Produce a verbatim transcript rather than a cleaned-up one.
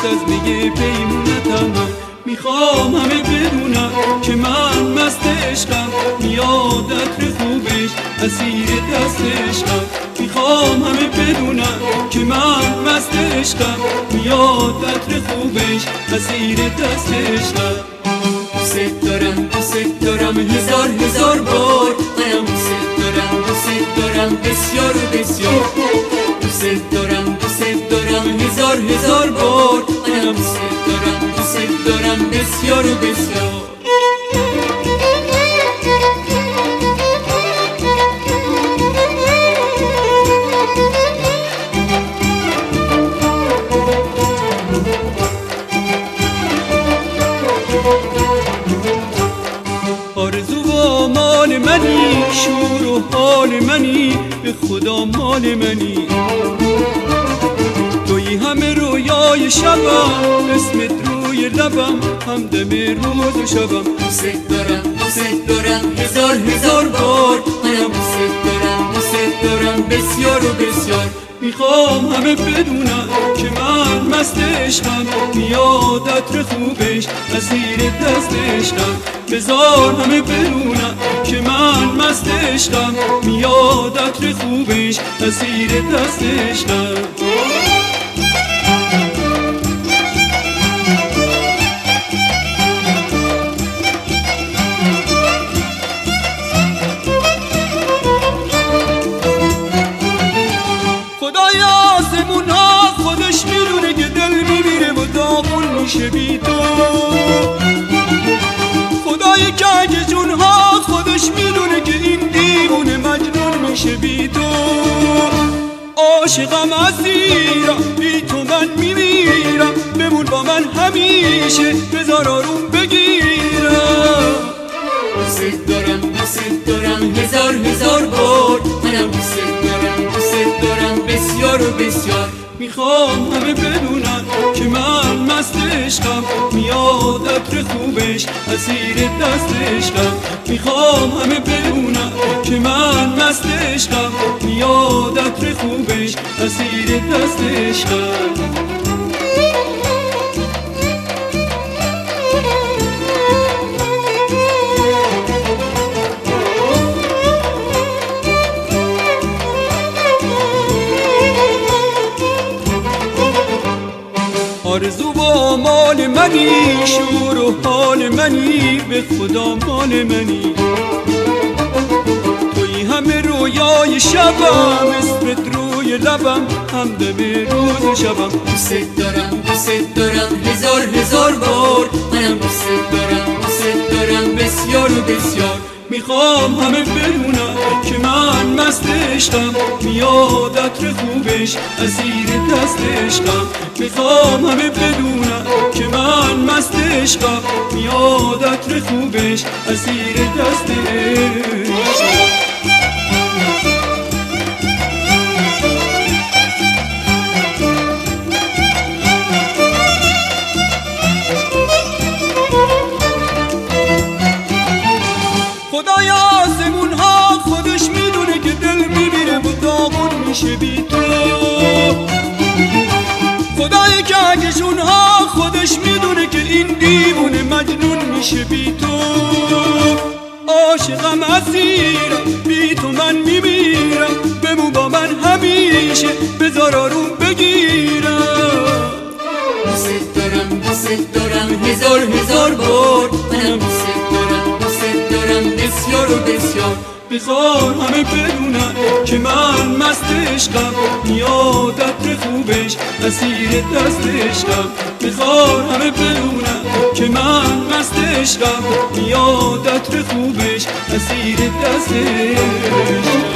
از میگه پیمونتم. میخوام همه بدونم که من مست عشقم، میاد عطر خوبش اسیر دست عشقم. میخوام همه بدونم که من مست عشقم، میاد عطر خوبش اسیر دست عشقم. دوست دارم دوست دارم هزار هزار بار، منم دوست دارم دوست دارم بسیار بسیار. دوست دارم دوست دارم هزار هزار بار، منم دوست دارم دوست دارم بسیار بسیار. آرزو و مال منی، شور و حال منی، به خدا مال منی. توی همه رویای شبم، اسمت روی لبم، همدم روز و شبم. دوست دارم دوست دارم هزار هزار بار، منم دوست دارم دوست دارم بسیار و بسیار. میخوام همه بدونم که من مست عشقم، میاد عطر خوبش اسیر دست عشقم. بذار همه بدونم که من مست عشقم، میاد عطر خوبش اسیر دست عشقم. خدای آسمون ها خودش میدونه که دل میمیره و داغون میشه بی تو. خدای کج جون ها خودش میدونه که این دیوونه مجنون میشه بی تو. عاشقم اسیرم، بی تو من میمیرم، بمون با من همیشه، بذار آروم بگیرم. دوست دارم دوست دارم هزار هزار بار، منم دوست دارم دوست دارم بسیار و بسیار. میخوام همه بدونن که من مست عشقم، میاد عطر خوبش اسیر دست عشقم. میخوام همه بدونن که من مست عشقم، میاد عطر خوبش اسیر دست عشقم. آرزو و مال منی، شور و حال منی، به خدا مال منی. توی همه رویای شبم، اسمت روی لبم، همدم روز و شبم. دوست دارم دوست دارم هزار هزار بار، منم دوست دارم دوست دارم بسیار و بسیار. میخوام همه بدونم که من مست عشقم، میاد عطر خوبش اسیر دست عشقم. میخوام همه بدونم که من مست عشقم، میاد عطر خوبش اسیر دست عشقم. خدای آسمون ها خودش میدونه که دل میمیره و داغون میشه بی تو. خدای کهکشون ها خودش میدونه که این دیوونه مجنون میشه بی تو. عاشقم اسیرم، بی تو من میمیرم، بمون با من همیشه، بذار آروم بگیرم. دوست دارم دوست دارم هزار هزار بار، منم دوست دارم دوست دارم بسیار و بسیار. بذار همه بدونن که من مست عشقم، میاد عطر خوبش اسیر دست عشقم. بذار همه بدونن که من مست عشقم، میاد عطر خوبش اسیر دست عشقم.